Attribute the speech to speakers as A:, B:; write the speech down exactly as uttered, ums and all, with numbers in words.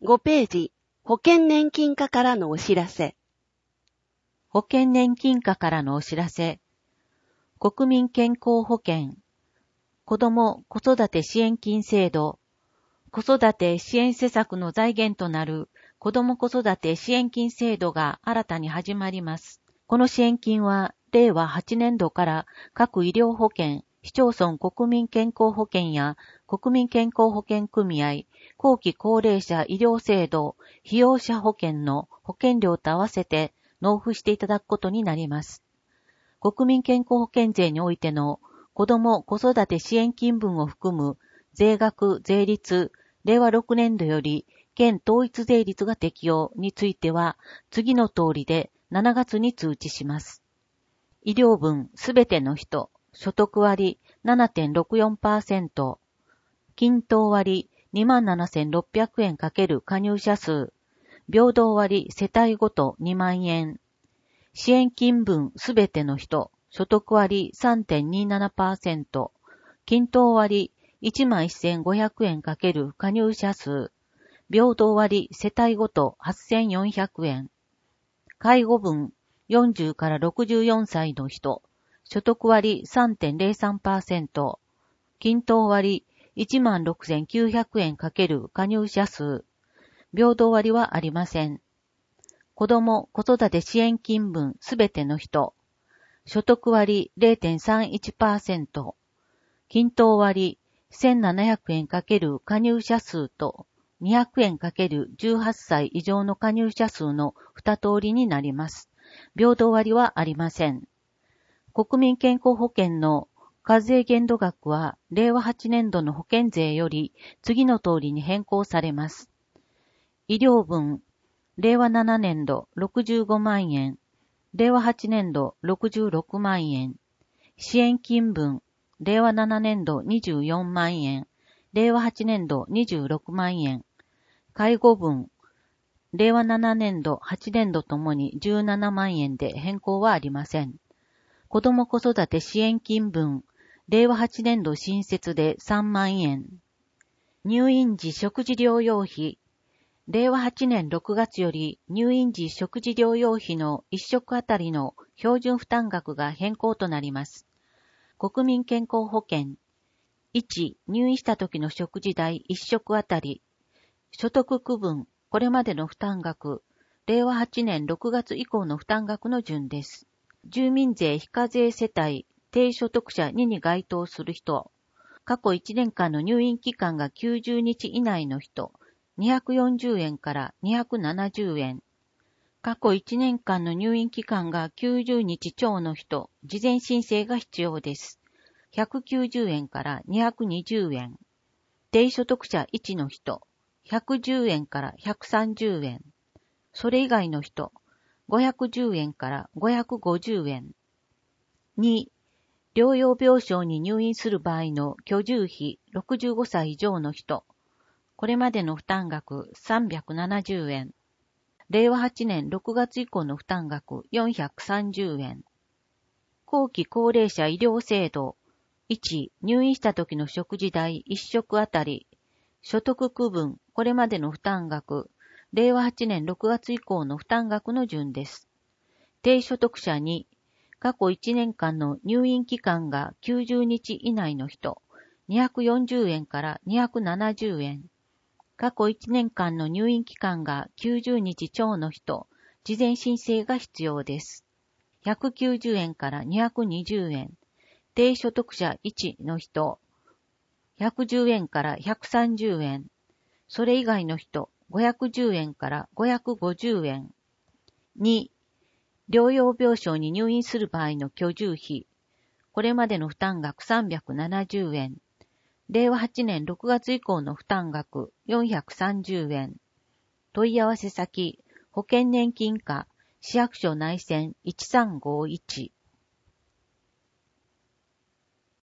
A: ごページ、保険年金課からのお知らせ。
B: 保険年金課からのお知らせ。国民健康保険、子ども子育て支援金制度、子育て支援施策の財源となる子ども子育て支援金制度が新たに始まります。この支援金は、れいわはちねんどから各医療保険、市町村国民健康保険や国民健康保険組合、後期高齢者医療制度、被用者保険の保険料と合わせて納付していただくことになります。国民健康保険税においての子ども子育て支援金分を含む税額、税率、れいわろくねんどより県統一税率が適用については次の通りでしちがつに通知します。医療分すべての人、所得割 ななてんろくよんパーセント、均等割 にまんななせんろっぴゃくえん×加入者数、平等割世帯ごとにまんえん、支援金分すべての人、所得割 さんてんにななパーセント、均等割 いちまんせんごひゃくえん×加入者数、平等割世帯ごとはっせんよんひゃくえん、介護分よんじゅうからろくじゅうよんさいの人、所得割 さんてんぜろさんパーセント、均等割 いちまんろくせんきゅうひゃくえん×加入者数、平等割はありません。子ども子育て支援金分すべての人、所得割 れいてんさんいちパーセント、均等割せんななひゃくえん×加入者数とにひゃくえん×じゅうはっさい以上の加入者数のに通りになります。平等割はありません。国民健康保険の課税限度額はれいわはちねんどの保険税より次の通りに変更されます。医療分、れいわななねんどろくじゅうごまんえん、れいわはちねんどろくじゅうろくまんえん、支援金分、れいわななねんどにじゅうよんまんえん、れいわはちねんどにじゅうろくまんえん、介護分、れいわななねんどはちねんどともにじゅうななまんえんで変更はありません。子ども子育て支援金分、れいわはちねんど新設でさんまんえん。入院時食事療養費、れいわはちねんろくがつより入院時食事療養費のいっ食あたりの標準負担額が変更となります。国民健康保険、いち、入院した時の食事代いっ食あたり、所得区分、これまでの負担額、れいわはちねんろくがつ以降の負担額の順です。住民税非課税世帯、低所得者にに該当する人、過去いちねんかんの入院期間がきゅうじゅうにち以内の人、にひゃくよんじゅうえんからにひゃくななじゅうえん。過去いちねんかんの入院期間がきゅうじゅうにち超の人、事前申請が必要です。ひゃくきゅうじゅうえんからにひゃくにじゅうえん。低所得者いちの人、ひゃくじゅうえんからひゃくさんじゅうえん。それ以外の人、ごひゃくじゅうえんからごひゃくごじゅうえん。に、療養病床に入院する場合の居住費ろくじゅうごさい以上の人、これまでの負担額さんびゃくななじゅうえん。れいわはちねんろくがつ以降の負担額よんひゃくさんじゅうえん。後期高齢者医療制度、いち、入院した時の食事代いっ食あたり、所得区分、これまでの負担額、れいわはちねんろくがつ以降の負担額の順です。低所得者に、過去いちねんかんの入院期間がきゅうじゅうにち以内の人、にひゃくよんじゅうえんからにひゃくななじゅうえん。過去いちねんかんの入院期間がきゅうじゅうにち超の人、事前申請が必要です。ひゃくきゅうじゅうえんからにひゃくにじゅうえん。低所得者いちの人、ひゃくじゅうえんからひゃくさんじゅうえん。それ以外の人、ごひゃくじゅうえんからごひゃくごじゅうえん。に、療養病床に入院する場合の居住費。これまでの負担額さんびゃくななじゅうえん。れいわはちねんろくがつ以降の負担額よんひゃくさんじゅうえん。問い合わせ先、保険年金課、市役所内線いちさんごいち。